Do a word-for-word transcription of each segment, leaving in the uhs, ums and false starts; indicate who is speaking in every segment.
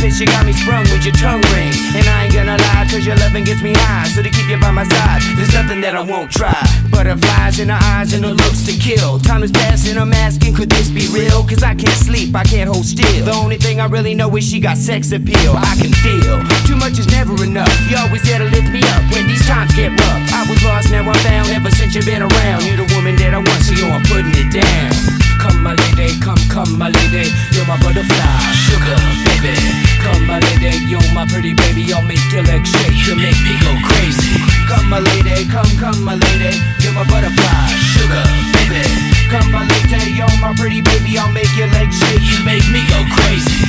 Speaker 1: pissed you got me sprung with your tongue ring. And I ain't gonna lie, cause your loving gets me high. So to keep you by my side, there's nothing that I won't try. Butterflies in her eyes and her looks to kill. Time is passing, I'm asking, could this be real? Cause I can't sleep, I can't hold still. The only thing I really know is she got sex appeal. I can feel, too much is never enough. You always there to lift me up when these times get rough. I was lost, now I'm found, ever since you've been around. You're the woman that I want, so yo, I'm putting it down. Come my lady, come, come my lady, you're my butterfly, sugar baby. Come my lady, you're my pretty baby, I'll make your legs shake, you make me go crazy. Come my lady, come, come my lady, you're my butterfly, sugar baby. Come my lady, you're my pretty baby, I'll make your legs shake, you make me go crazy.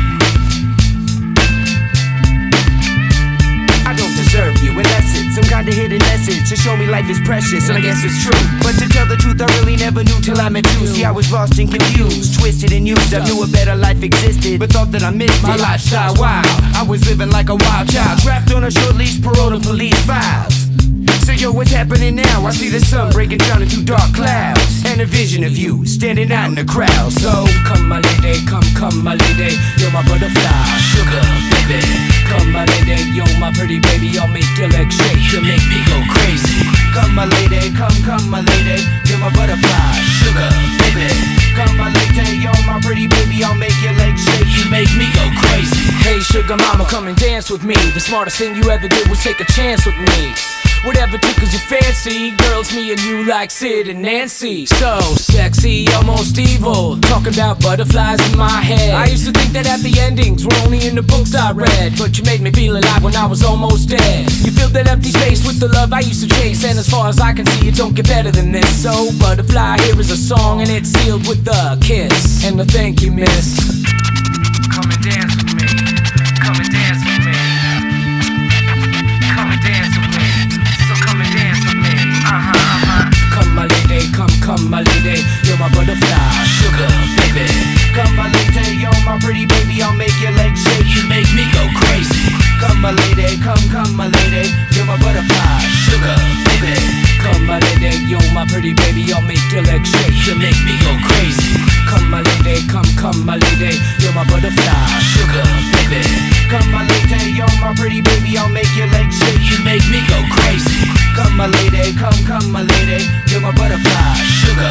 Speaker 1: I don't deserve you, unless it's some kind of hidden message to show me life is precious, and I guess it's true. But to tell the truth, I really never knew till I met you. See, I was lost and confused, twisted and used. I knew a better life existed, but thought that I missed my lifestyle. Wow, I was living like a wild child, trapped on a short leash, parole to police files. So yo, what's happening now? I see the sun breaking down into dark clouds, and a vision of you standing out in the crowd. So come my lady, come, come my lady, you're my butterfly, sugar baby. Come my lady, you're my pretty baby, I'll make your legs shake, you make me go crazy. Come my lady, come, come my lady, you're my butterfly, sugar baby. Come my lady, you're my pretty baby, I'll make your legs shake, you make me go crazy. Hey sugar mama, come and dance with me. The smartest thing you ever did was take a chance with me. Whatever tickles your fancy, girls, me and you like Sid and Nancy. So sexy, almost evil, talking about butterflies in my head. I used to think that happy endings were only in the books I read, but you made me feel alive when I was almost dead. You filled that empty space with the love I used to chase, and as far as I can see, it don't get better than this. So Butterfly, here is a song, and it's sealed with a kiss and a thank you, miss. Come and dance with me, come and dance with me, come and dance with me. Uh-huh, uh-huh. Come my lady, come, come my lady, you're my butterfly, sugar baby. Come my lady, you're my pretty baby, I'll make your legs shake, you make me go crazy. Come my lady, come, come my lady, you're my butterfly, sugar baby. Come my lady, you're my pretty baby, I'll make your legs shake, you make me go crazy. Come my lady, come, come my lady, you're my butterfly, sugar baby. Come my lady, you're my pretty baby, I'll make your legs shake, you make me go crazy. Come my lady, come, come my lady, you're my butterfly, sugar